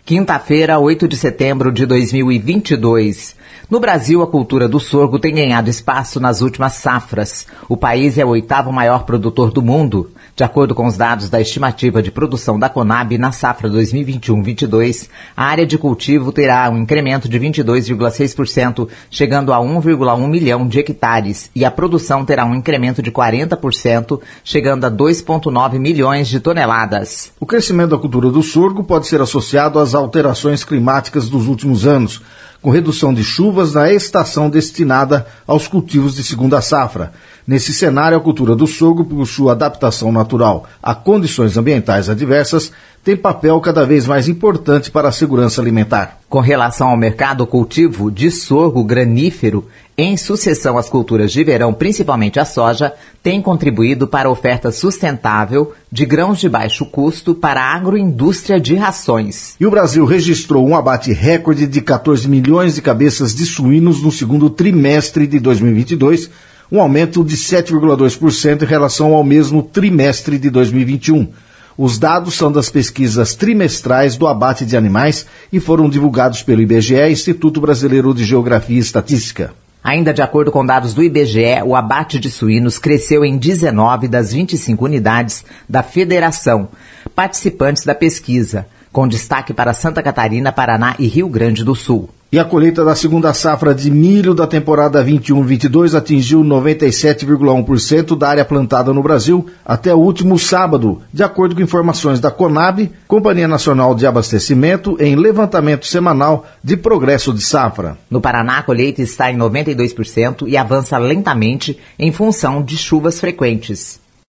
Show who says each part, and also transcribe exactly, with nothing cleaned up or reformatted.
Speaker 1: Quinta-feira, oito de setembro de dois mil e vinte e dois. No Brasil, a cultura do sorgo tem ganhado espaço nas últimas safras. O país é o oitavo maior produtor do mundo. De acordo com os dados da estimativa de produção da Conab, na safra dois mil e vinte e um vinte e dois, a área de cultivo terá um incremento de vinte e dois vírgula seis por cento, chegando a um vírgula um milhão de hectares, e a produção terá um incremento de quarenta por cento, chegando a dois vírgula nove milhões de toneladas.
Speaker 2: O crescimento da cultura do sorgo pode ser associado às alterações climáticas dos últimos anos, com redução de chuvas na estação destinada aos cultivos de segunda safra. Nesse cenário, a cultura do sorgo, por sua adaptação natural a condições ambientais adversas, tem papel cada vez mais importante para a segurança alimentar.
Speaker 1: Com relação ao mercado, o cultivo de sorgo granífero, em sucessão às culturas de verão, principalmente a soja, tem contribuído para a oferta sustentável de grãos de baixo custo para a agroindústria de rações.
Speaker 2: E o Brasil registrou um abate recorde de quatorze milhões de cabeças de suínos no segundo trimestre de dois mil e vinte e dois, um aumento de sete vírgula dois por cento em relação ao mesmo trimestre de dois mil e vinte e um. Os dados são das pesquisas trimestrais do abate de animais e foram divulgados pelo I B G E, Instituto Brasileiro de Geografia e Estatística.
Speaker 1: Ainda de acordo com dados do I B G E, o abate de suínos cresceu em dezenove das vinte e cinco unidades da Federação, participantes da pesquisa, com destaque para Santa Catarina, Paraná e Rio Grande do Sul.
Speaker 2: E a colheita da segunda safra de milho da temporada vinte e um vinte e dois atingiu noventa e sete vírgula um por cento da área plantada no Brasil até o último sábado, de acordo com informações da Conab, Companhia Nacional de Abastecimento, em levantamento semanal de progresso de safra.
Speaker 1: No Paraná, a colheita está em noventa e dois por cento e avança lentamente em função de chuvas frequentes.